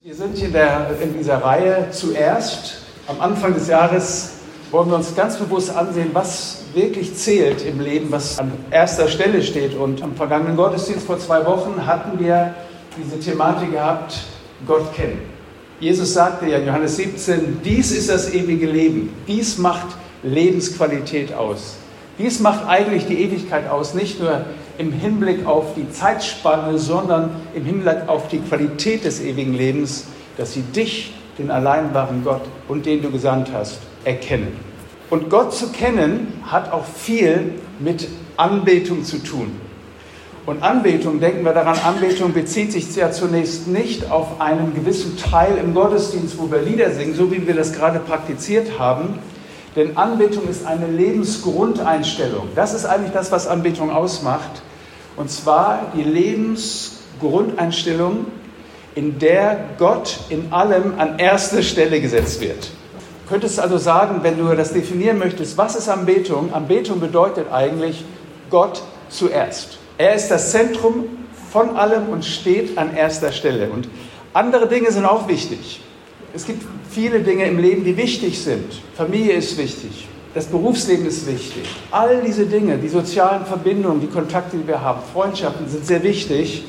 Wir sind in dieser Reihe zuerst. Am Anfang des Jahres wollen wir uns ganz bewusst ansehen, was wirklich zählt im Leben, was an erster Stelle steht. Und am vergangenen Gottesdienst vor 2 Wochen hatten wir diese Thematik gehabt, Gott kennen. Jesus sagte ja in Johannes 17, dies ist das ewige Leben. Dies macht Lebensqualität aus. Dies macht eigentlich die Ewigkeit aus, nicht nur im Hinblick auf die Zeitspanne, sondern im Hinblick auf die Qualität des ewigen Lebens, dass sie dich, den allein wahren Gott und den du gesandt hast, erkennen. Und Gott zu kennen hat auch viel mit Anbetung zu tun. Und Anbetung, denken wir daran, Anbetung bezieht sich ja zunächst nicht auf einen gewissen Teil im Gottesdienst, wo wir Lieder singen, so wie wir das gerade praktiziert haben. Denn Anbetung ist eine Lebensgrundeinstellung. Das ist eigentlich das, was Anbetung ausmacht. Und zwar die Lebensgrundeinstellung, in der Gott in allem an erste Stelle gesetzt wird. Du könntest also sagen, wenn du das definieren möchtest, was ist Anbetung? Anbetung bedeutet eigentlich Gott zuerst. Er ist das Zentrum von allem und steht an erster Stelle. Und andere Dinge sind auch wichtig. Es gibt viele Dinge im Leben, die wichtig sind. Familie ist wichtig, das Berufsleben ist wichtig. All diese Dinge, die sozialen Verbindungen, die Kontakte, die wir haben, Freundschaften sind sehr wichtig.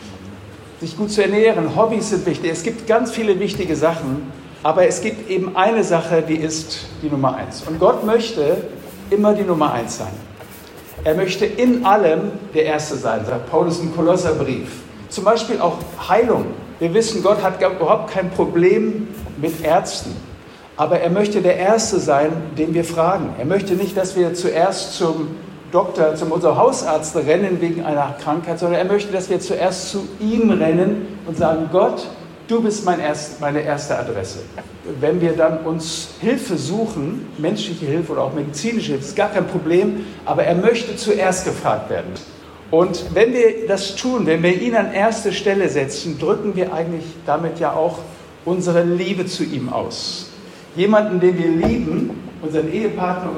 Sich gut zu ernähren, Hobbys sind wichtig. Es gibt ganz viele wichtige Sachen, aber es gibt eben eine Sache, die ist die Nummer 1. Und Gott möchte immer die Nummer 1 sein. Er möchte in allem der Erste sein, sagt Paulus im Kolosserbrief. Zum Beispiel auch Heilung. Wir wissen, Gott hat überhaupt kein Problem mit Ärzten. Aber er möchte der Erste sein, den wir fragen. Er möchte nicht, dass wir zuerst zum Doktor, zum unserem Hausarzt rennen wegen einer Krankheit, sondern er möchte, dass wir zuerst zu ihm rennen und sagen, Gott, du bist meine erste Adresse. Wenn wir dann uns Hilfe suchen, menschliche Hilfe oder auch medizinische Hilfe, ist gar kein Problem, aber er möchte zuerst gefragt werden. Und wenn wir das tun, wenn wir ihn an erste Stelle setzen, drücken wir eigentlich damit ja auch unsere Liebe zu ihm aus. Jemanden, den wir lieben, unseren Ehepartner,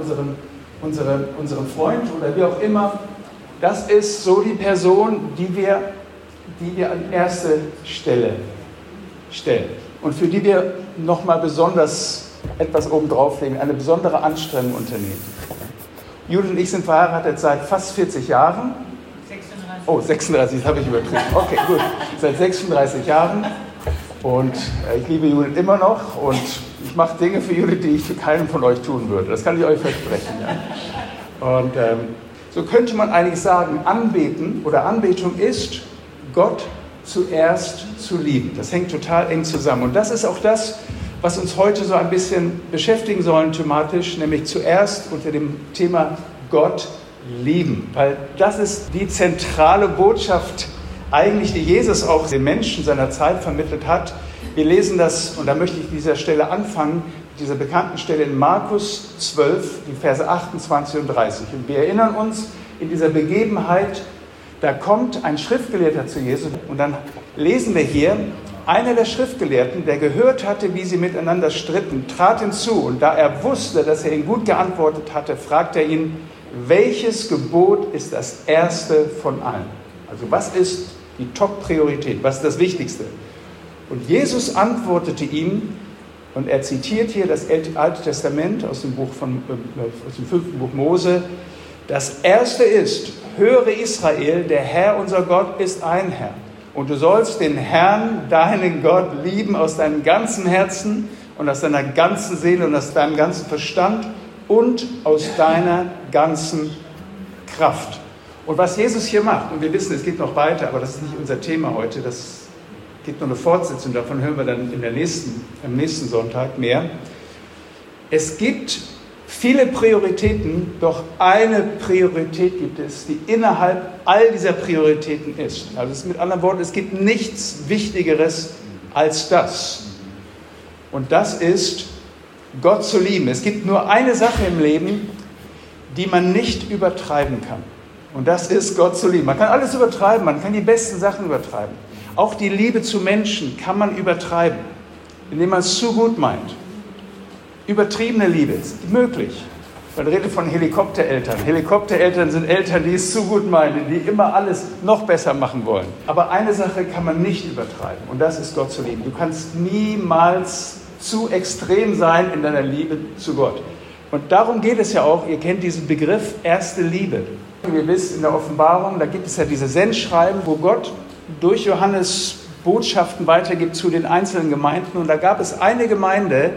unseren Freund oder wie auch immer, das ist so die Person, die wir an erste Stelle stellen. Und für die wir nochmal besonders etwas obendrauf legen, eine besondere Anstrengung unternehmen. Judith und ich sind verheiratet seit fast 40 Jahren. 36. Oh, 36, das habe ich übertrieben. Okay, gut. Seit 36 Jahren. Und ich liebe Judith immer noch. Und ich mache Dinge für Judith, die ich für keinen von euch tun würde. Das kann ich euch versprechen. Ja. Und so könnte man eigentlich sagen, Anbetung ist, Gott zuerst zu lieben. Das hängt total eng zusammen. Und das ist auch das, was uns heute so ein bisschen beschäftigen sollen thematisch, nämlich zuerst unter dem Thema Gott lieben. Weil das ist die zentrale Botschaft eigentlich, die Jesus auch den Menschen seiner Zeit vermittelt hat. Wir lesen das, und da möchte ich an dieser Stelle anfangen, dieser bekannten Stelle in Markus 12, die Verse 28 und 30. Und wir erinnern uns in dieser Begebenheit, da kommt ein Schriftgelehrter zu Jesus und dann lesen wir hier, einer der Schriftgelehrten, der gehört hatte, wie sie miteinander stritten, trat hinzu und da er wusste, dass er ihm gut geantwortet hatte, fragte er ihn, welches Gebot ist das erste von allen? Also was ist die Top-Priorität, was ist das Wichtigste? Und Jesus antwortete ihm, und er zitiert hier das Alte Testament aus dem 5. Buch Mose, das erste ist, höre Israel, der Herr, unser Gott, ist ein Herr. Und du sollst den Herrn, deinen Gott, lieben aus deinem ganzen Herzen und aus deiner ganzen Seele und aus deinem ganzen Verstand und aus deiner ganzen Kraft. Und was Jesus hier macht, und wir wissen, es geht noch weiter, aber das ist nicht unser Thema heute, das gibt noch eine Fortsetzung, davon hören wir dann am nächsten Sonntag mehr. Es gibt viele Prioritäten, doch eine Priorität gibt es, die innerhalb all dieser Prioritäten ist. Also mit anderen Worten, es gibt nichts Wichtigeres als das. Und das ist, Gott zu lieben. Es gibt nur eine Sache im Leben, die man nicht übertreiben kann. Und das ist, Gott zu lieben. Man kann alles übertreiben, man kann die besten Sachen übertreiben. Auch die Liebe zu Menschen kann man übertreiben, indem man es zu gut meint. Übertriebene Liebe ist möglich. Man redet von Helikoptereltern. Helikoptereltern sind Eltern, die es zu gut meinen, die immer alles noch besser machen wollen. Aber eine Sache kann man nicht übertreiben und das ist Gott zu lieben. Du kannst niemals zu extrem sein in deiner Liebe zu Gott. Und darum geht es ja auch, ihr kennt diesen Begriff erste Liebe. Ihr wisst, in der Offenbarung, da gibt es ja diese Sendschreiben, wo Gott durch Johannes Botschaften weitergibt zu den einzelnen Gemeinden. Und da gab es eine Gemeinde,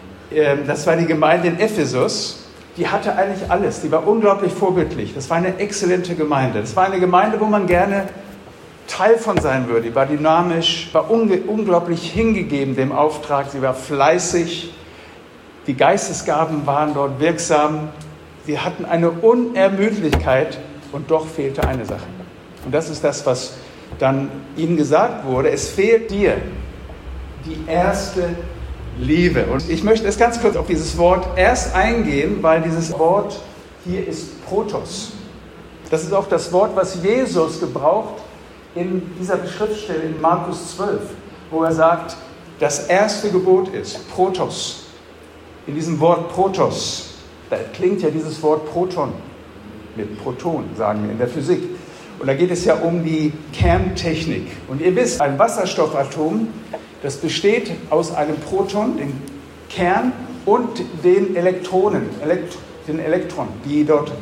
das war die Gemeinde in Ephesus, die hatte eigentlich alles, die war unglaublich vorbildlich. Das war eine exzellente Gemeinde. Das war eine Gemeinde, wo man gerne Teil von sein würde. Die war dynamisch, war unglaublich hingegeben dem Auftrag, sie war fleißig, die Geistesgaben waren dort wirksam, sie hatten eine Unermüdlichkeit und doch fehlte eine Sache. Und das ist das, was dann ihnen gesagt wurde, es fehlt dir die erste Liebe. Und ich möchte jetzt ganz kurz auf dieses Wort erst eingehen, weil dieses Wort hier ist Protos. Das ist auch das Wort, was Jesus gebraucht in dieser Schriftstelle in Markus 12, wo er sagt, das erste Gebot ist Protos. In diesem Wort Protos, da klingt ja dieses Wort Proton, mit Proton sagen wir in der Physik. Und da geht es ja um die Kerntechnik. Und ihr wisst, ein Wasserstoffatom, das besteht aus einem Proton, dem Kern, und den Elektronen, den Elektronen, die dort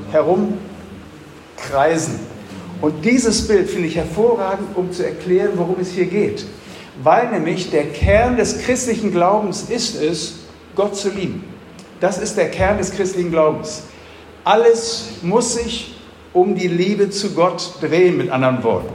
herumkreisen. Und dieses Bild finde ich hervorragend, um zu erklären, worum es hier geht. Weil nämlich der Kern des christlichen Glaubens ist es, Gott zu lieben. Das ist der Kern des christlichen Glaubens. Alles muss sich um die Liebe zu Gott drehen, mit anderen Worten.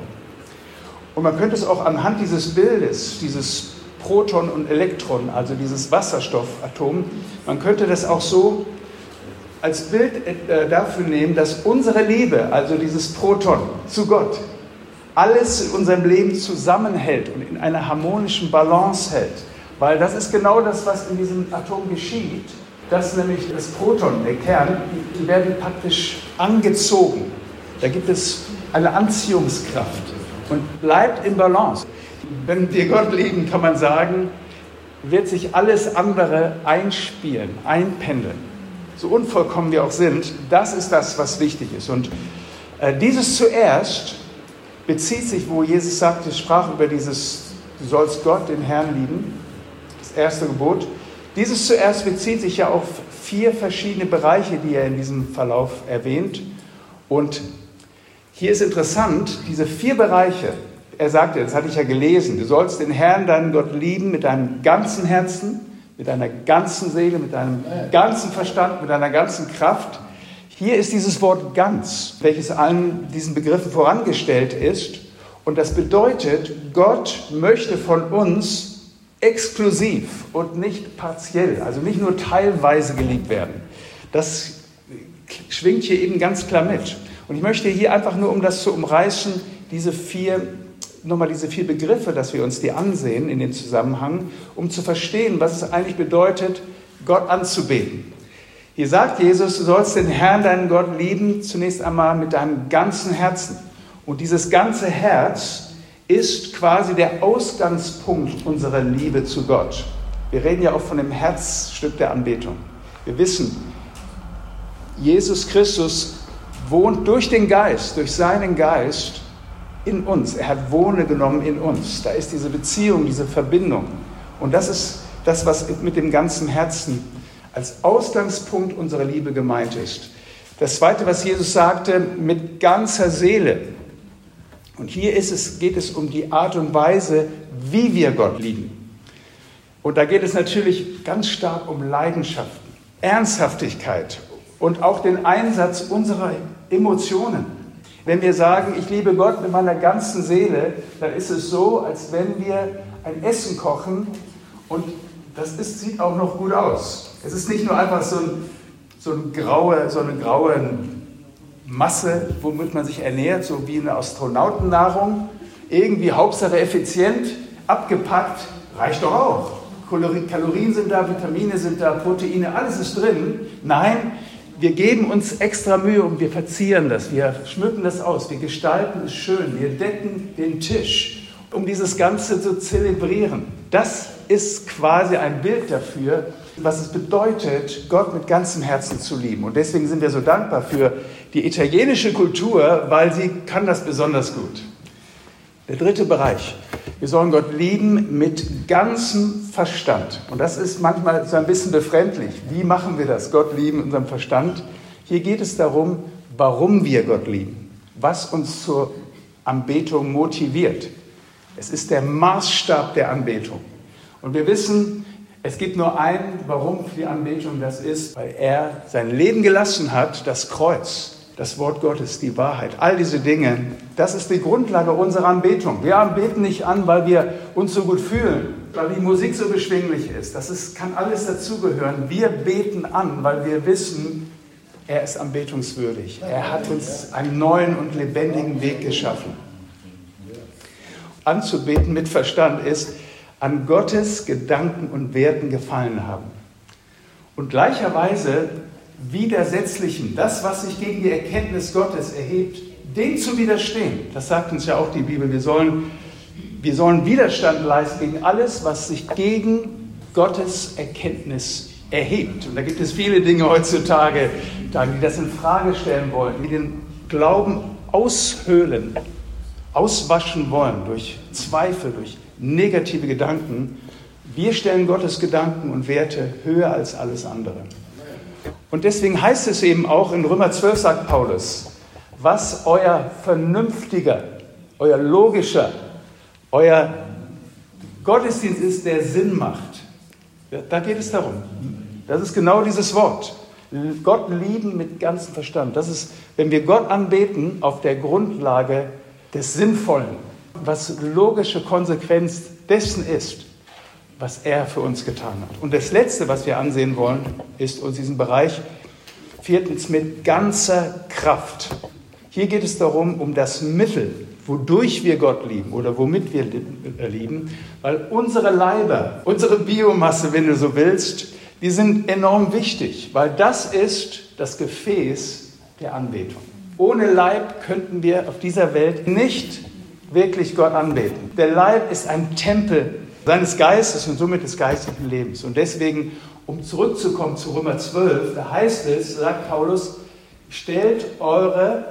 Und man könnte es auch anhand dieses Bildes, dieses Proton und Elektron, also dieses Wasserstoffatom, man könnte das auch so als Bild dafür nehmen, dass unsere Liebe, also dieses Proton zu Gott, alles in unserem Leben zusammenhält und in einer harmonischen Balance hält. Weil das ist genau das, was in diesem Atom geschieht, dass nämlich das Proton, der Kern, die werden praktisch angezogen. Da gibt es eine Anziehungskraft und bleibt in Balance. Wenn wir Gott lieben, kann man sagen, wird sich alles andere einspielen, einpendeln. So unvollkommen wir auch sind, das ist das, was wichtig ist. Und dieses zuerst bezieht sich, wo Jesus sagte, sprach über dieses, du sollst Gott, den Herrn lieben, das erste Gebot. Dieses zuerst bezieht sich ja auf 4 verschiedene Bereiche, die er in diesem Verlauf erwähnt. Und hier ist interessant, diese 4 Bereiche, er sagte, das hatte ich ja gelesen, du sollst den Herrn, deinen Gott lieben mit deinem ganzen Herzen, mit deiner ganzen Seele, mit deinem ganzen Verstand, mit deiner ganzen Kraft. Hier ist dieses Wort ganz, welches allen diesen Begriffen vorangestellt ist. Und das bedeutet, Gott möchte von uns exklusiv und nicht partiell, also nicht nur teilweise geliebt werden. Das schwingt hier eben ganz klar mit. Und ich möchte hier einfach nur, um das zu umreißen, diese 4 Begriffe, dass wir uns die ansehen in dem Zusammenhang, um zu verstehen, was es eigentlich bedeutet, Gott anzubeten. Hier sagt Jesus, du sollst den Herrn, deinen Gott lieben, zunächst einmal mit deinem ganzen Herzen. Und dieses ganze Herz ist quasi der Ausgangspunkt unserer Liebe zu Gott. Wir reden ja auch von dem Herzstück der Anbetung. Wir wissen, Jesus Christus wohnt durch den Geist, durch seinen Geist in uns. Er hat Wohne genommen in uns. Da ist diese Beziehung, diese Verbindung. Und das ist das, was mit dem ganzen Herzen als Ausgangspunkt unserer Liebe gemeint ist. Das Zweite, was Jesus sagte, mit ganzer Seele. Und hier geht es um die Art und Weise, wie wir Gott lieben. Und da geht es natürlich ganz stark um Leidenschaften, Ernsthaftigkeit und auch den Einsatz unserer Emotionen. Wenn wir sagen, ich liebe Gott mit meiner ganzen Seele, dann ist es so, als wenn wir ein Essen kochen und das sieht auch noch gut aus. Es ist nicht nur einfach so eine graue Masse, womit man sich ernährt, so wie eine Astronautennahrung. Irgendwie Hauptsache effizient, abgepackt, reicht doch auch. Kalorien sind da, Vitamine sind da, Proteine, alles ist drin. Nein, wir geben uns extra Mühe und wir verzieren das, wir schmücken das aus, wir gestalten es schön, wir decken den Tisch, um dieses Ganze zu zelebrieren. Das ist quasi ein Bild dafür, was es bedeutet, Gott mit ganzem Herzen zu lieben. Und deswegen sind wir so dankbar für die italienische Kultur, weil sie kann das besonders gut. Der dritte Bereich. Wir sollen Gott lieben mit ganzem Verstand. Und das ist manchmal so ein bisschen befremdlich. Wie machen wir das? Gott lieben mit unserem Verstand. Hier geht es darum, warum wir Gott lieben. Was uns zur Anbetung motiviert. Es ist der Maßstab der Anbetung. Und wir wissen, es gibt nur einen, warum für die Anbetung das ist, weil er sein Leben gelassen hat, das Kreuz. Das Wort Gottes, die Wahrheit, all diese Dinge, das ist die Grundlage unserer Anbetung. Wir beten nicht an, weil wir uns so gut fühlen, weil die Musik so beschwinglich ist. Kann alles dazugehören. Wir beten an, weil wir wissen, er ist anbetungswürdig. Er hat uns einen neuen und lebendigen Weg geschaffen. Anzubeten mit Verstand ist, an Gottes Gedanken und Werten gefallen haben. Und gleicherweise widersetzlichen, das, was sich gegen die Erkenntnis Gottes erhebt, dem zu widerstehen. Das sagt uns ja auch die Bibel. Wir sollen Widerstand leisten gegen alles, was sich gegen Gottes Erkenntnis erhebt. Und da gibt es viele Dinge heutzutage, die das in Frage stellen wollen, die den Glauben aushöhlen, auswaschen wollen durch Zweifel, durch negative Gedanken. Wir stellen Gottes Gedanken und Werte höher als alles andere. Und deswegen heißt es eben auch in Römer 12, sagt Paulus, was euer vernünftiger, euer logischer, euer Gottesdienst ist, der Sinn macht. Da geht es darum. Das ist genau dieses Wort. Gott lieben mit ganzem Verstand. Das ist, wenn wir Gott anbeten, auf der Grundlage des Sinnvollen, was logische Konsequenz dessen ist, was er für uns getan hat. Und das Letzte, was wir ansehen wollen, ist uns diesen Bereich, viertens, mit ganzer Kraft. Hier geht es darum, um das Mittel, wodurch wir Gott lieben oder womit wir lieben, weil unsere Leiber, unsere Biomasse, wenn du so willst, die sind enorm wichtig, weil das ist das Gefäß der Anbetung. Ohne Leib könnten wir auf dieser Welt nicht wirklich Gott anbeten. Der Leib ist ein Tempel seines Geistes und somit des geistlichen Lebens. Und deswegen, um zurückzukommen zu Römer 12, da heißt es, sagt Paulus, stellt eure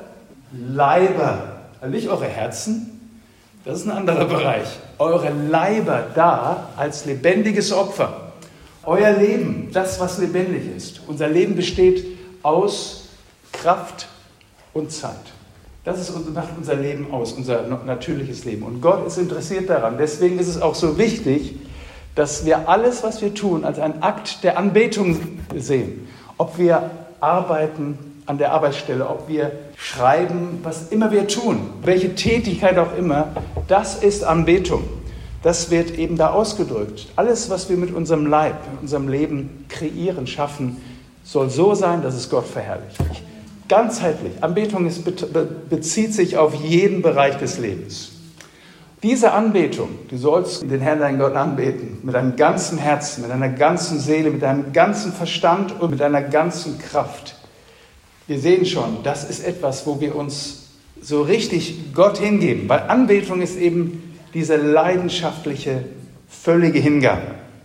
Leiber, also nicht eure Herzen, das ist ein anderer Bereich, eure Leiber dar als lebendiges Opfer. Euer Leben, das, was lebendig ist. Unser Leben besteht aus Kraft und Zeit. Macht unser Leben aus, unser natürliches Leben. Und Gott ist interessiert daran. Deswegen ist es auch so wichtig, dass wir alles, was wir tun, als einen Akt der Anbetung sehen. Ob wir arbeiten an der Arbeitsstelle, ob wir schreiben, was immer wir tun, welche Tätigkeit auch immer, das ist Anbetung. Das wird eben da ausgedrückt. Alles, was wir mit unserem Leib, mit unserem Leben kreieren, schaffen, soll so sein, dass es Gott verherrlicht. Ganzheitlich. Anbetung bezieht sich auf jeden Bereich des Lebens. Diese Anbetung, du sollst den Herrn, deinen Gott, anbeten, mit deinem ganzen Herzen, mit deiner ganzen Seele, mit deinem ganzen Verstand und mit deiner ganzen Kraft. Wir sehen schon, das ist etwas, wo wir uns so richtig Gott hingeben, weil Anbetung ist eben diese leidenschaftliche, völlige Hingabe.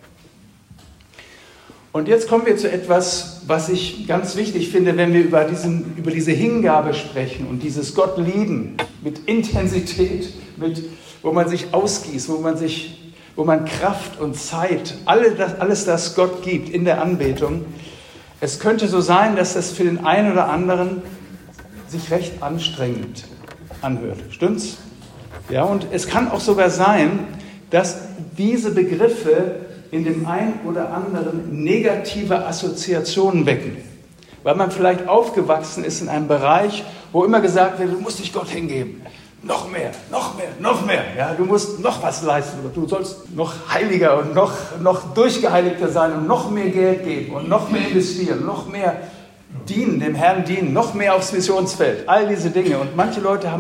Und jetzt kommen wir zu etwas, was ich ganz wichtig finde, wenn wir über diese Hingabe sprechen und dieses Gott lieben mit Intensität, wo man sich ausgießt, wo man Kraft und Zeit, alles das Gott gibt in der Anbetung. Es könnte so sein, dass das für den einen oder anderen sich recht anstrengend anhört. Stimmt's? Ja, und es kann auch sogar sein, dass diese Begriffe in dem einen oder anderen negative Assoziationen wecken. Weil man vielleicht aufgewachsen ist in einem Bereich, wo immer gesagt wird, du musst dich Gott hingeben. Noch mehr, noch mehr, noch mehr. Ja, du musst noch was leisten. Du sollst noch heiliger und noch durchgeheiligter sein und noch mehr Geld geben und noch mehr investieren, noch mehr dienen, dem Herrn dienen, noch mehr aufs Missionsfeld. All diese Dinge. Und manche Leute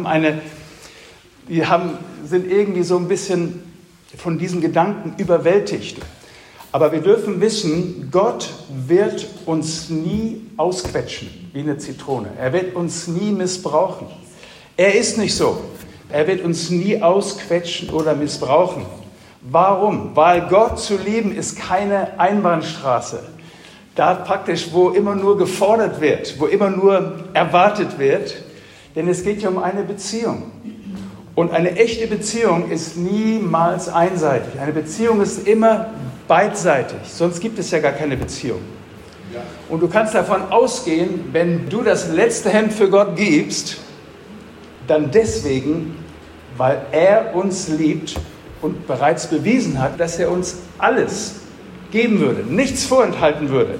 sind irgendwie so ein bisschen von diesen Gedanken überwältigt. Aber wir dürfen wissen, Gott wird uns nie ausquetschen wie eine Zitrone. Er wird uns nie missbrauchen. Er ist nicht so. Er wird uns nie ausquetschen oder missbrauchen. Warum? Weil Gott zu lieben ist keine Einbahnstraße. Da praktisch, wo immer nur gefordert wird, wo immer nur erwartet wird. Denn es geht ja um eine Beziehung. Und eine echte Beziehung ist niemals einseitig. Eine Beziehung ist immer beidseitig. Sonst gibt es ja gar keine Beziehung. Und du kannst davon ausgehen, wenn du das letzte Hemd für Gott gibst, dann deswegen, weil er uns liebt und bereits bewiesen hat, dass er uns alles geben würde, nichts vorenthalten würde.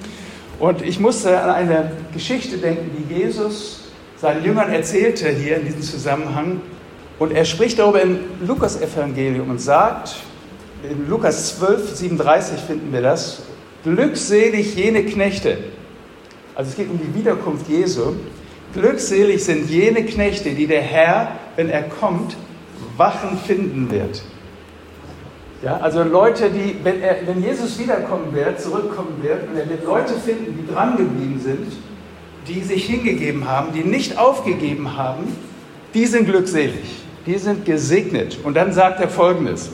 Und ich musste an eine Geschichte denken, die Jesus seinen Jüngern erzählte hier in diesem Zusammenhang. Und er spricht darüber im Lukas-Evangelium und sagt, in Lukas 12, 37 finden wir das, glückselig jene Knechte, also es geht um die Wiederkunft Jesu, glückselig sind jene Knechte, die der Herr, wenn er kommt, wachen finden wird. Ja, also Leute, die, wenn Jesus wiederkommen wird, zurückkommen wird, und er wird Leute finden, die dran geblieben sind, die sich hingegeben haben, die nicht aufgegeben haben, die sind glückselig, die sind gesegnet. Und dann sagt er Folgendes: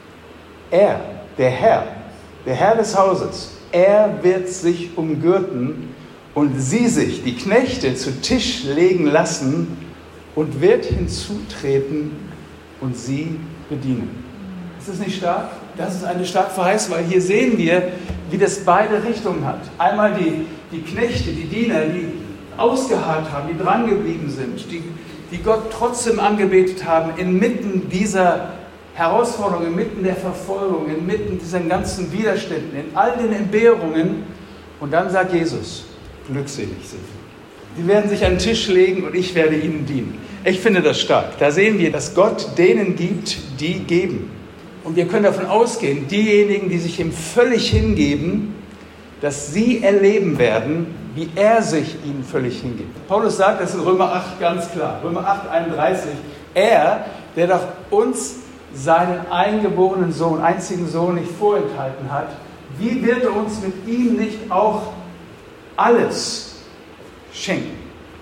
Er, der Herr des Hauses, er wird sich umgürten und sie sich, die Knechte, zu Tisch legen lassen und wird hinzutreten und sie bedienen. Ist das nicht stark? Das ist eine starke Verheißung, weil hier sehen wir, wie das beide Richtungen hat. Einmal die Knechte, die Diener, die ausgeharrt haben, die dran geblieben sind, die Gott trotzdem angebetet haben, inmitten dieser Herausforderungen, inmitten der Verfolgung, inmitten dieser ganzen Widerständen, in all den Entbehrungen. Und dann sagt Jesus, glückselig sind sie. Sie werden sich an den Tisch legen und ich werde ihnen dienen. Ich finde das stark. Da sehen wir, dass Gott denen gibt, die geben. Und wir können davon ausgehen, diejenigen, die sich ihm völlig hingeben, dass sie erleben werden, wie er sich ihnen völlig hingibt. Paulus sagt das in Römer 8 ganz klar. Römer 8, 31. Er, der doch uns seinen eingeborenen Sohn, einzigen Sohn nicht vorenthalten hat, wie wird er uns mit ihm nicht auch alles schenken?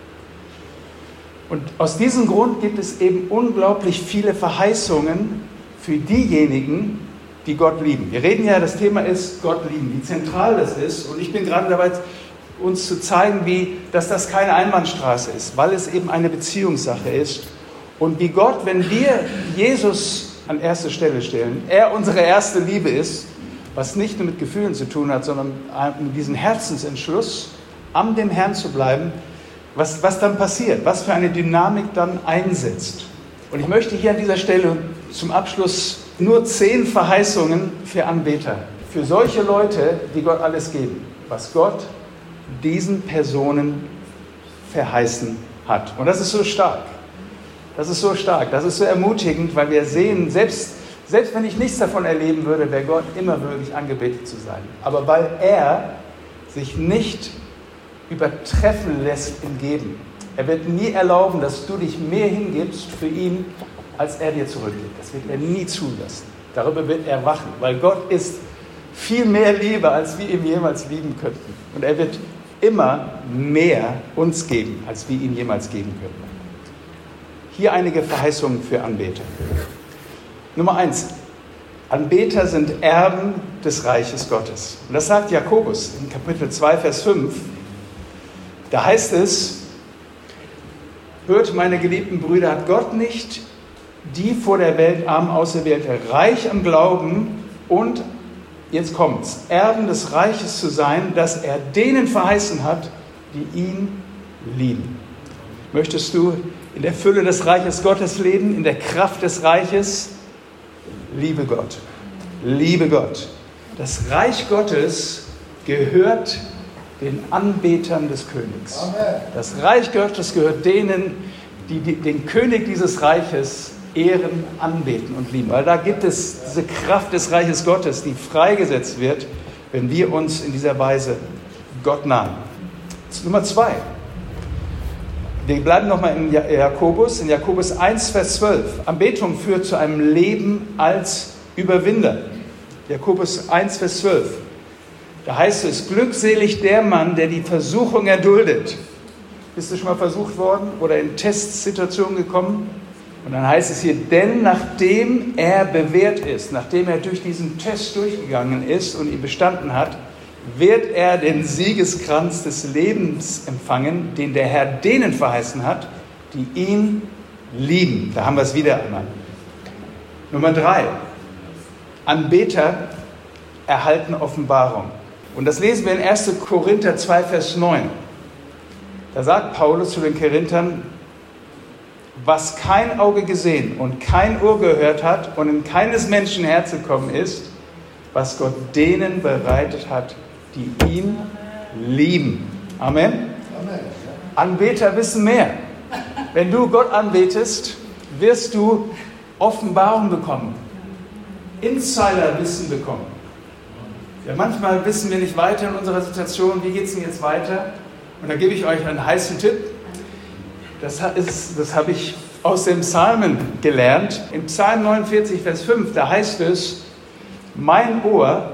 Und aus diesem Grund gibt es eben unglaublich viele Verheißungen für diejenigen, die Gott lieben. Wir reden ja, das Thema ist Gott lieben, wie zentral das ist. Und ich bin gerade dabei, uns zu zeigen, dass das keine Einbahnstraße ist, weil es eben eine Beziehungssache ist. Und wie Gott, wenn wir Jesus an erste Stelle stellen, er unsere erste Liebe ist, was nicht nur mit Gefühlen zu tun hat, sondern mit diesem Herzensentschluss, an dem Herrn zu bleiben, was dann passiert, was für eine Dynamik dann einsetzt. Und ich möchte hier an dieser Stelle zum Abschluss nur 10 Verheißungen für Anbeter, für solche Leute, die Gott alles geben, was Gott diesen Personen verheißen hat. Und das ist so stark. Das ist so stark, das ist so ermutigend, weil wir sehen, selbst wenn ich nichts davon erleben würde, wäre Gott immer würdig, angebetet zu sein. Aber weil er sich nicht übertreffen lässt im Geben. Er wird nie erlauben, dass du dich mehr hingibst für ihn, als er dir zurückgibt. Das wird er nie zulassen. Darüber wird er wachen, weil Gott ist viel mehr Liebe, als wir ihm jemals lieben könnten. Und er wird immer mehr uns geben, als wir ihm jemals geben könnten. Hier einige Verheißungen für Anbeter. Nummer 1. Anbeter sind Erben des Reiches Gottes. Und das sagt Jakobus in Kapitel 2, Vers 5. Da heißt es: Hört, meine geliebten Brüder, hat Gott nicht die vor der Welt arm Auserwählte reich am Glauben und, jetzt kommt's, Erben des Reiches zu sein, das er denen verheißen hat, die ihn lieben. Möchtest du in der Fülle des Reiches Gottes leben, in der Kraft des Reiches? Liebe Gott. Liebe Gott. Das Reich Gottes gehört den Anbetern des Königs. Amen. Das Reich Gottes gehört denen, die den König dieses Reiches ehren, anbeten und lieben. Weil da gibt es diese Kraft des Reiches Gottes, die freigesetzt wird, wenn wir uns in dieser Weise Gott nahen. Nummer 2. Wir bleiben nochmal in Jakobus 1, Vers 12. Anbetung führt zu einem Leben als Überwinder. Jakobus 1, Vers 12. Da heißt es: Glückselig der Mann, der die Versuchung erduldet. Bist du schon mal versucht worden oder in Testsituationen gekommen? Und dann heißt es hier, denn nachdem er bewährt ist, nachdem er durch diesen Test durchgegangen ist und ihn bestanden hat, wird er den Siegeskranz des Lebens empfangen, den der Herr denen verheißen hat, die ihn lieben. Da haben wir es wieder einmal. Nummer 3. Anbeter erhalten Offenbarung. Und das lesen wir in 1. Korinther 2, Vers 9. Da sagt Paulus zu den Korinthern, was kein Auge gesehen und kein Ohr gehört hat und in keines Menschen Herz gekommen ist, was Gott denen bereitet hat, die ihn lieben. Amen. Amen. Anbeter wissen mehr. Wenn du Gott anbetest, wirst du Offenbarung bekommen, Insiderwissen bekommen. Ja, manchmal wissen wir nicht weiter in unserer Situation, wie geht es denn jetzt weiter? Und da gebe ich euch einen heißen Tipp. Das habe ich aus dem Psalmen gelernt. Im Psalm 49, Vers 5, da heißt es, mein Ohr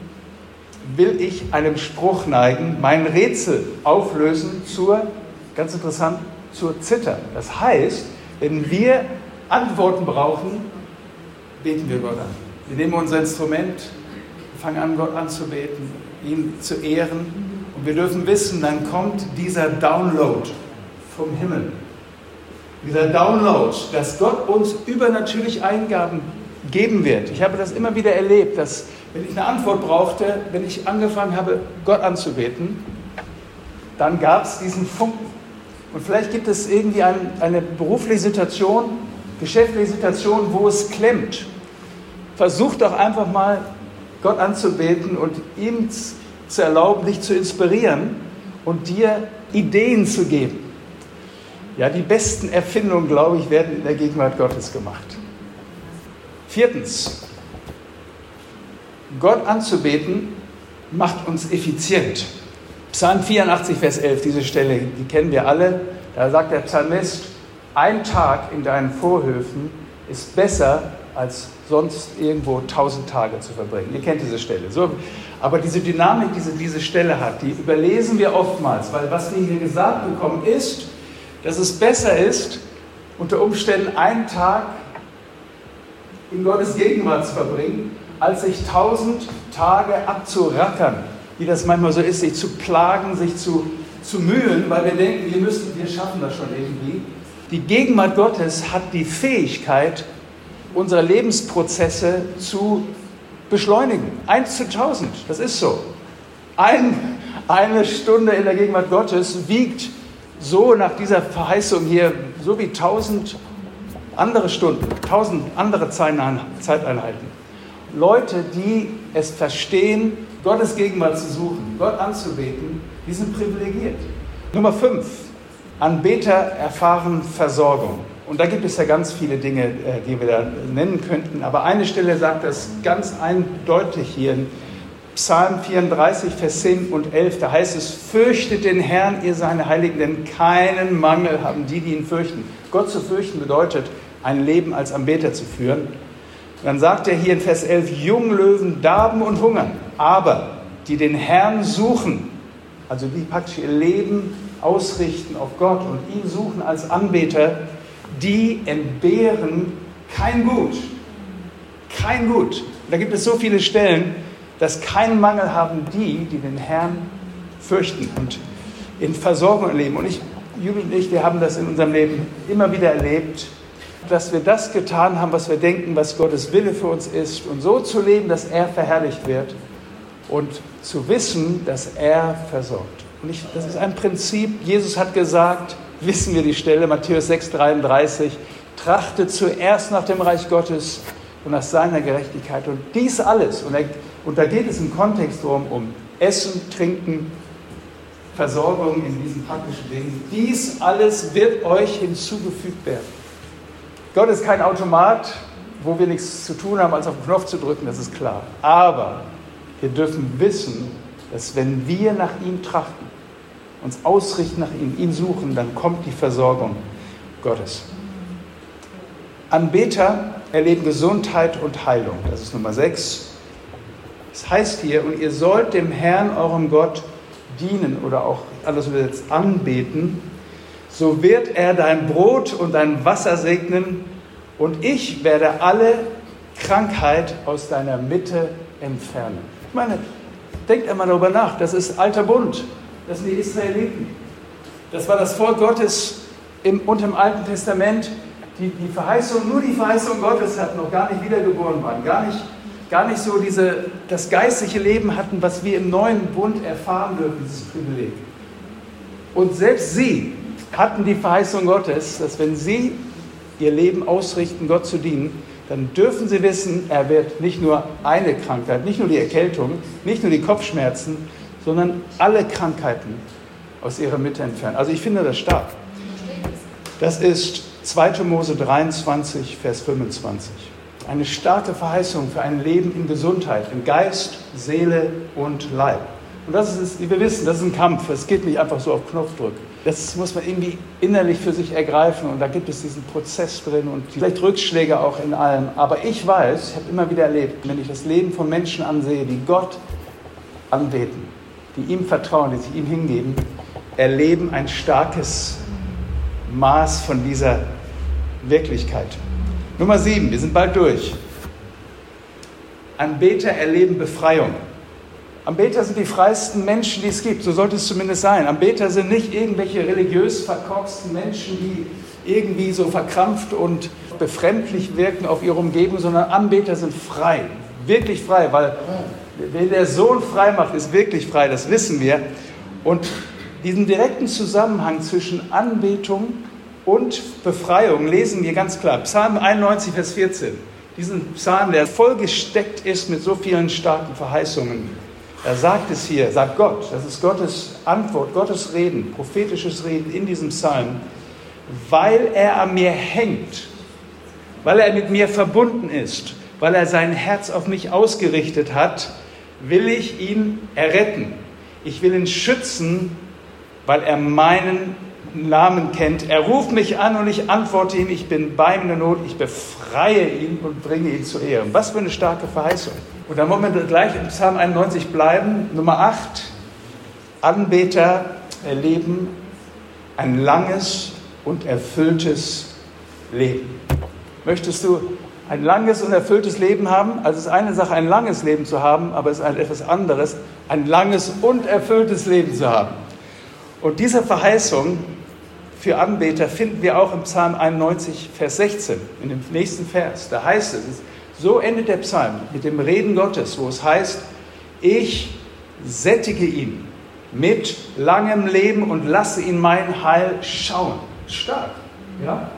will ich einem Spruch neigen, mein Rätsel auflösen ganz interessant, zur Zither. Das heißt, wenn wir Antworten brauchen, beten wir Gott an. Wir nehmen unser Instrument, fangen an, Gott anzubeten, ihn zu ehren. Und wir dürfen wissen, dann kommt dieser Download vom Himmel. Dieser Download, dass Gott uns übernatürlich Eingaben geben wird. Ich habe das immer wieder erlebt, dass wenn ich eine Antwort brauchte, wenn ich angefangen habe, Gott anzubeten, dann gab es diesen Funken. Und vielleicht gibt es irgendwie eine berufliche Situation, geschäftliche Situation, wo es klemmt. Versuch doch einfach mal, Gott anzubeten und ihm zu erlauben, dich zu inspirieren und dir Ideen zu geben. Ja, die besten Erfindungen, glaube ich, werden in der Gegenwart Gottes gemacht. 4. Gott anzubeten macht uns effizient. Psalm 84, Vers 11, diese Stelle, die kennen wir alle. Da sagt der Psalmist, ein Tag in deinen Vorhöfen ist besser, als sonst irgendwo 1000 Tage zu verbringen. Ihr kennt diese Stelle. So, aber diese Dynamik, die diese Stelle hat, die überlesen wir oftmals, weil was wir hier gesagt bekommen ist, dass es besser ist, unter Umständen einen Tag in Gottes Gegenwart zu verbringen, als sich 1000 Tage abzurackern, wie das manchmal so ist, sich zu plagen, sich zu mühen, weil wir denken, wir schaffen das schon irgendwie. Die Gegenwart Gottes hat die Fähigkeit, unsere Lebensprozesse zu beschleunigen. 1 zu 1000, das ist so. Eine Stunde in der Gegenwart Gottes wiegt so nach dieser Verheißung hier so wie 1000 andere Stunden, 1000 andere Zeiteinheiten. Leute, die es verstehen, Gottes Gegenwart zu suchen, Gott anzubeten, die sind privilegiert. Nummer 5. Anbeter erfahren Versorgung. Und da gibt es ja ganz viele Dinge, die wir da nennen könnten. Aber eine Stelle sagt das ganz eindeutig hier in Psalm 34, Vers 10 und 11. Da heißt es, fürchtet den Herrn, ihr seine Heiligen, denn keinen Mangel haben die ihn fürchten. Gott zu fürchten bedeutet, ein Leben als Anbeter zu führen. Und dann sagt er hier in Vers 11, Junglöwen darben und hungern, aber die den Herrn suchen, also die praktisch ihr Leben ausrichten auf Gott und ihn suchen als Anbeter, die entbehren kein Gut. Kein Gut. Und da gibt es so viele Stellen, dass keinen Mangel haben die den Herrn fürchten und in Versorgung erleben. Und Jubel und ich, wir haben das in unserem Leben immer wieder erlebt, dass wir das getan haben, was wir denken, was Gottes Wille für uns ist. Und so zu leben, dass er verherrlicht wird und zu wissen, dass er versorgt. Und das ist ein Prinzip. Jesus hat gesagt, wissen wir die Stelle, Matthäus 6, 33, trachtet zuerst nach dem Reich Gottes und nach seiner Gerechtigkeit. Und dies alles, und da geht es im Kontext um Essen, Trinken, Versorgung in diesen praktischen Dingen. Dies alles wird euch hinzugefügt werden. Gott ist kein Automat, wo wir nichts zu tun haben, als auf den Knopf zu drücken, das ist klar. Aber wir dürfen wissen, dass wenn wir nach ihm trachten, uns ausrichten nach ihm, ihn suchen, dann kommt die Versorgung Gottes. Anbeter erleben Gesundheit und Heilung. Das ist Nummer 6. Es heißt hier, und ihr sollt dem Herrn, eurem Gott, dienen oder auch anders übersetzt anbeten, so wird er dein Brot und dein Wasser segnen und ich werde alle Krankheit aus deiner Mitte entfernen. Ich meine, denkt einmal darüber nach, das ist alter Bund, das sind die Israeliten. Das war das Volk Gottes unter dem Alten Testament, die Verheißung, nur die Verheißung Gottes hatten, noch gar nicht wiedergeboren waren, gar nicht so das geistliche Leben hatten, was wir im neuen Bund erfahren dürfen, dieses Privileg. Und selbst sie hatten die Verheißung Gottes, dass wenn sie ihr Leben ausrichten, Gott zu dienen, dann dürfen sie wissen, er wird nicht nur eine Krankheit, nicht nur die Erkältung, nicht nur die Kopfschmerzen, sondern alle Krankheiten aus ihrer Mitte entfernen. Also ich finde das stark. Das ist 2. Mose 23, Vers 25. Eine starke Verheißung für ein Leben in Gesundheit, in Geist, Seele und Leib. Und das ist, wie wir wissen, das ist ein Kampf. Es geht nicht einfach so auf Knopfdruck. Das muss man irgendwie innerlich für sich ergreifen. Und da gibt es diesen Prozess drin und vielleicht Rückschläge auch in allem. Aber ich weiß, ich habe immer wieder erlebt, wenn ich das Leben von Menschen ansehe, die Gott anbeten, die ihm vertrauen, die sich ihm hingeben, erleben ein starkes Maß von dieser Wirklichkeit. Nummer 7, wir sind bald durch. Anbeter erleben Befreiung. Anbeter sind die freiesten Menschen, die es gibt. So sollte es zumindest sein. Anbeter sind nicht irgendwelche religiös verkorksten Menschen, die irgendwie so verkrampft und befremdlich wirken auf ihre Umgebung, sondern Anbeter sind frei. Wirklich frei, weil wen der Sohn frei macht, ist wirklich frei, das wissen wir. Und diesen direkten Zusammenhang zwischen Anbetung und Befreiung lesen wir ganz klar. Psalm 91, Vers 14. Diesen Psalm, der vollgesteckt ist mit so vielen starken Verheißungen. Er sagt es hier, sagt Gott, das ist Gottes Antwort, Gottes Reden, prophetisches Reden in diesem Psalm, weil er an mir hängt, weil er mit mir verbunden ist, weil er sein Herz auf mich ausgerichtet hat, will ich ihn erretten. Ich will ihn schützen, weil er meinen Namen kennt. Er ruft mich an und ich antworte ihm, ich bin bei ihm in der Not, ich befreie ihn und bringe ihn zur Ehre. Was für eine starke Verheißung. Und dann wollen wir gleich im Psalm 91 bleiben. Nummer 8. Anbeter erleben ein langes und erfülltes Leben. Möchtest du ein langes und erfülltes Leben haben? Also es ist eine Sache, ein langes Leben zu haben, aber es ist etwas anderes, ein langes und erfülltes Leben zu haben. Und diese Verheißung für Anbeter finden wir auch im Psalm 91, Vers 16, in dem nächsten Vers. Da heißt es, so endet der Psalm mit dem Reden Gottes, wo es heißt, ich sättige ihn mit langem Leben und lasse ihn mein Heil schauen. Stark, ja?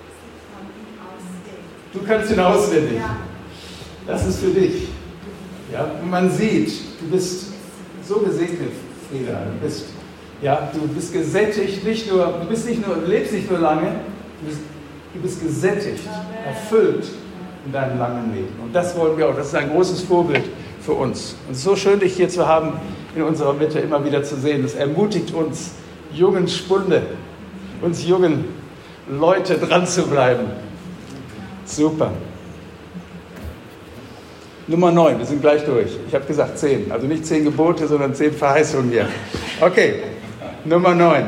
Du kannst ihn auswendig. Das ist für dich. Ja? Und man sieht, du bist so gesegnet, Frieda. Du bist gesättigt, du lebst nicht nur lange, du bist gesättigt, erfüllt in deinem langen Leben. Und das wollen wir auch, das ist ein großes Vorbild für uns. Und es ist so schön, dich hier zu haben, in unserer Mitte immer wieder zu sehen. Das ermutigt uns, jungen Spunde, uns jungen Leute dran zu bleiben. Super. Nummer 9, wir sind gleich durch. Ich habe gesagt 10, also nicht 10 Gebote, sondern 10 Verheißungen hier. Okay. Nummer 9.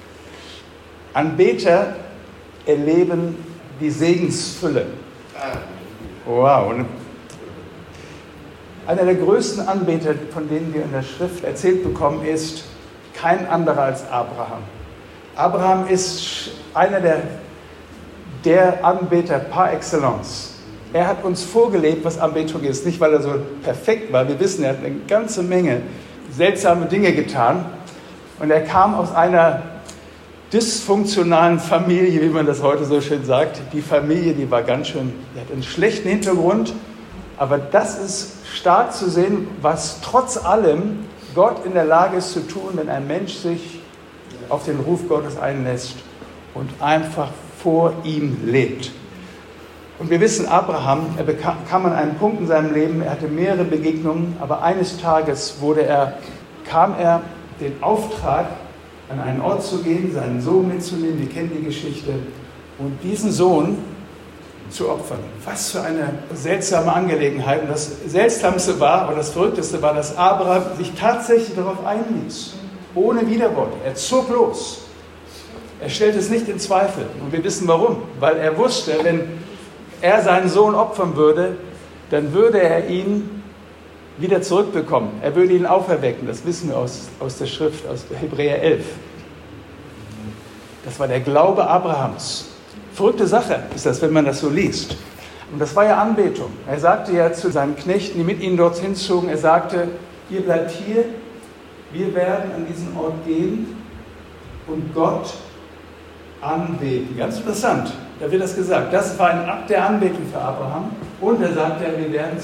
Anbeter erleben die Segensfülle. Wow. Und einer der größten Anbeter, von denen wir in der Schrift erzählt bekommen, ist kein anderer als Abraham. Abraham ist einer der Anbeter par excellence. Er hat uns vorgelebt, was Anbetung ist. Nicht, weil er so perfekt war. Wir wissen, er hat eine ganze Menge seltsame Dinge getan. Und er kam aus einer dysfunktionalen Familie, wie man das heute so schön sagt. Die Familie, die war ganz schön, die hat einen schlechten Hintergrund. Aber das ist stark zu sehen, was trotz allem Gott in der Lage ist zu tun, wenn ein Mensch sich auf den Ruf Gottes einlässt und einfach vor ihm lebt. Und wir wissen, Abraham, er kam an einen Punkt in seinem Leben, er hatte mehrere Begegnungen, aber eines Tages kam er den Auftrag, an einen Ort zu gehen, seinen Sohn mitzunehmen, wir kennen die Geschichte, und diesen Sohn zu opfern. Was für eine seltsame Angelegenheit. Und das Seltsamste war, oder das Verrückteste war, dass Abraham sich tatsächlich darauf einließ, ohne Widerwort. Er zog los. Er stellte es nicht in Zweifel. Und wir wissen warum. Weil er wusste, er seinen Sohn opfern würde, dann würde er ihn wieder zurückbekommen. Er würde ihn auferwecken. Das wissen wir aus der Schrift, aus Hebräer 11. Das war der Glaube Abrahams. Verrückte Sache ist das, wenn man das so liest. Und das war ja Anbetung. Er sagte ja zu seinen Knechten, die mit ihnen dorthin zogen, er sagte, ihr bleibt hier, wir werden an diesen Ort gehen und Gott anbeten. Ganz interessant, da wird das gesagt. Das war ein Akt der Anbetung für Abraham. Und er sagt, wir werden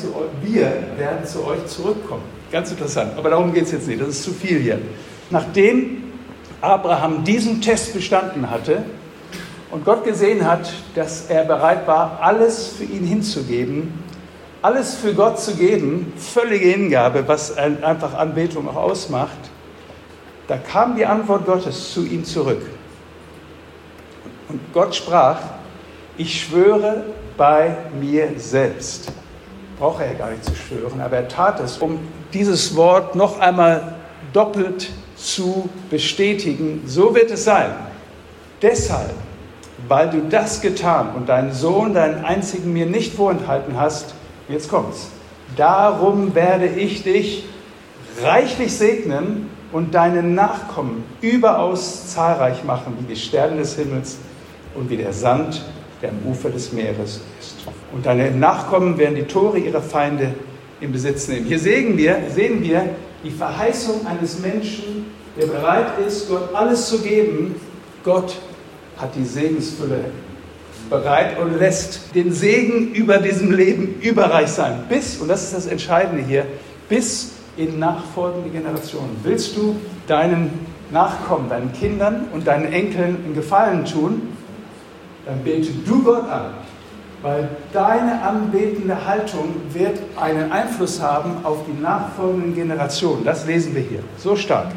zu euch zurückkommen. Ganz interessant, aber darum geht es jetzt nicht, das ist zu viel hier. Nachdem Abraham diesen Test bestanden hatte und Gott gesehen hat, dass er bereit war, alles für ihn hinzugeben, alles für Gott zu geben, völlige Hingabe, was einfach Anbetung auch ausmacht, da kam die Antwort Gottes zu ihm zurück. Und Gott sprach, ich schwöre bei mir selbst. Braucht er ja gar nicht zu schwören, aber er tat es, um dieses Wort noch einmal doppelt zu bestätigen. So wird es sein. Deshalb, weil du das getan und deinen Sohn, deinen einzigen, mir nicht vorenthalten hast, jetzt kommt's. Darum werde ich dich reichlich segnen und deine Nachkommen überaus zahlreich machen, wie die Sterne des Himmels und wie der Sand, der am Ufer des Meeres ist. Und deine Nachkommen werden die Tore ihrer Feinde in Besitz nehmen. Hier sehen wir die Verheißung eines Menschen, der bereit ist, Gott alles zu geben. Gott hat die Segensfülle bereit und lässt den Segen über diesem Leben überreich sein. Bis, und das ist das Entscheidende hier, bis in nachfolgende Generationen. Willst du deinen Nachkommen, deinen Kindern und deinen Enkeln einen Gefallen tun, dann bete du Gott an, weil deine anbetende Haltung wird einen Einfluss haben auf die nachfolgenden Generationen. Das lesen wir hier. So stark.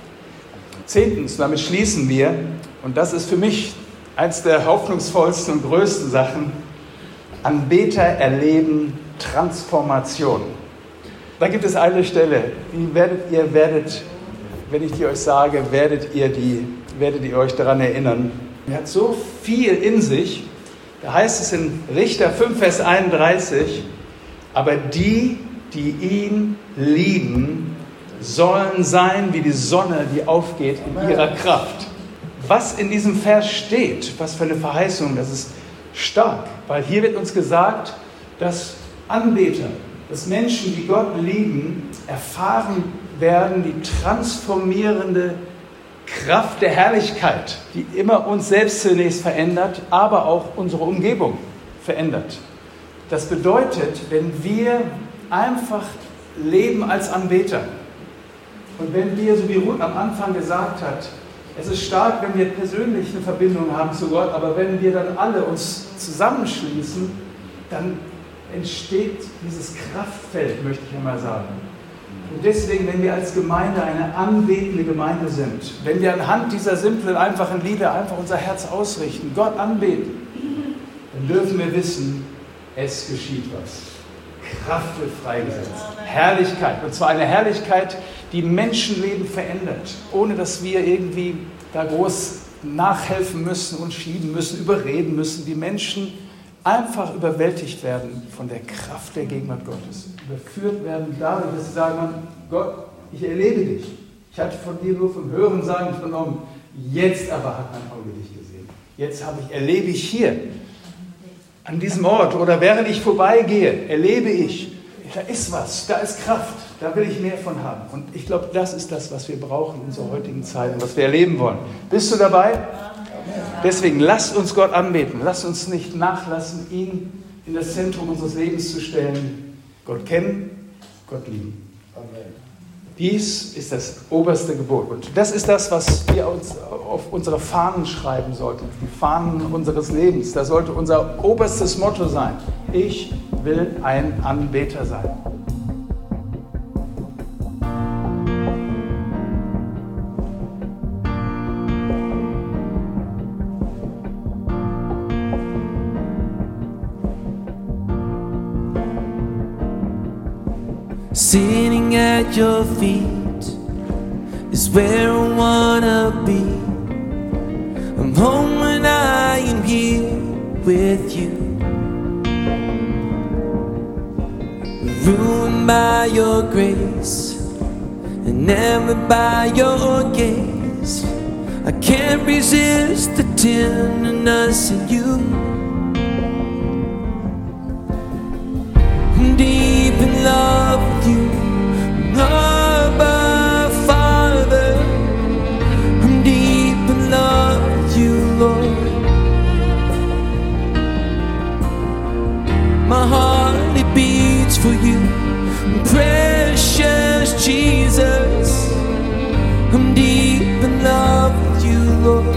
10. Damit schließen wir, und das ist für mich eins der hoffnungsvollsten und größten Sachen, Anbeter erleben Transformation. Da gibt es eine Stelle, die werdet, wenn ich die euch sage, werdet ihr euch daran erinnern. Er hat so viel in sich. Da heißt es in Richter 5, Vers 31, aber die ihn lieben, sollen sein wie die Sonne, die aufgeht in ihrer Kraft. Was in diesem Vers steht, was für eine Verheißung, das ist stark. Weil hier wird uns gesagt, dass Anbeter, dass Menschen, die Gott lieben, erfahren werden, die transformierende Kraft der Herrlichkeit, die immer uns selbst zunächst verändert, aber auch unsere Umgebung verändert. Das bedeutet, wenn wir einfach leben als Anbeter und wenn wir, so wie Ruth am Anfang gesagt hat, es ist stark, wenn wir persönlich eine Verbindung haben zu Gott, aber wenn wir dann alle uns zusammenschließen, dann entsteht dieses Kraftfeld, möchte ich einmal sagen. Und deswegen, wenn wir als Gemeinde eine anbetende Gemeinde sind, wenn wir anhand dieser simplen, einfachen Lieder einfach unser Herz ausrichten, Gott anbeten, dann dürfen wir wissen, es geschieht was. Kraft wird freigesetzt. Herrlichkeit. Und zwar eine Herrlichkeit, die Menschenleben verändert, ohne dass wir irgendwie da groß nachhelfen müssen und schieben müssen, überreden müssen. Die Menschen einfach überwältigt werden von der Kraft der Gegenwart Gottes. Überführt werden dadurch, dass sie sagen, Gott, ich erlebe dich. Ich hatte von dir nur vom Hören sagen vernommen. Jetzt aber hat mein Auge dich gesehen. Jetzt erlebe ich hier an diesem Ort oder während ich vorbeigehe, erlebe ich, da ist was, da ist Kraft, da will ich mehr von haben. Und ich glaube, das ist das, was wir brauchen in unserer heutigen Zeit und was wir erleben wollen. Bist du dabei? Deswegen lasst uns Gott anbeten, lasst uns nicht nachlassen, ihn in das Zentrum unseres Lebens zu stellen. Gott kennen, Gott lieben. Amen. Dies ist das oberste Gebot. Und das ist das, was wir uns auf unsere Fahnen schreiben sollten, die Fahnen unseres Lebens. Das sollte unser oberstes Motto sein. Ich will ein Anbeter sein. Sitting at your feet is where I wanna be. I'm home when I am here with you. ruined by your grace, enamored by your gaze. I can't resist the tenderness in you. I'm deep in love with you, Abba Father. I'm deep in love with you, Lord. My heart, it beats for you, precious Jesus. I'm deep in love with you, Lord.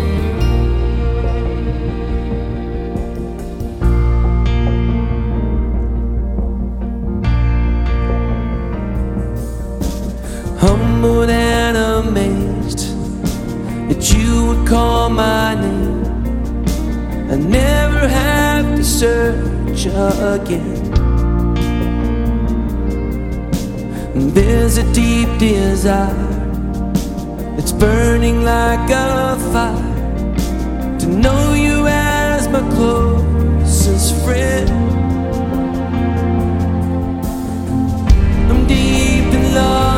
Humbled and amazed that you would call my name. I never have to search again. And there's a deep desire that's burning like a fire to know you as my closest friend. I'm deep in love